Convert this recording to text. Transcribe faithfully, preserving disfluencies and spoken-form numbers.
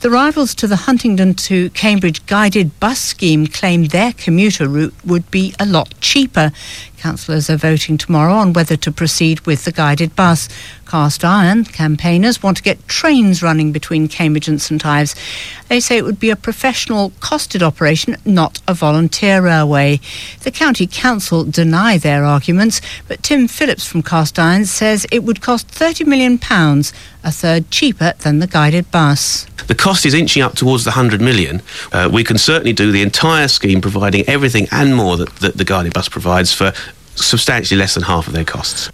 The rivals to the Huntingdon to Cambridge guided bus scheme claim their commuter route would be a lot cheaper. Councillors are voting tomorrow on whether to proceed with the guided bus. Cast Iron campaigners want to get trains running between Cambridge and St Ives. They say it would be a professional, costed operation, not a volunteer railway. The County Council deny their arguments, but Tim Phillips from Cast Iron says it would cost thirty million pounds, a third cheaper than the guided bus. The cost is inching up towards the one hundred million. Uh, we can certainly do the entire scheme, providing everything and more that, that the guided bus provides for substantially less than half of their costs.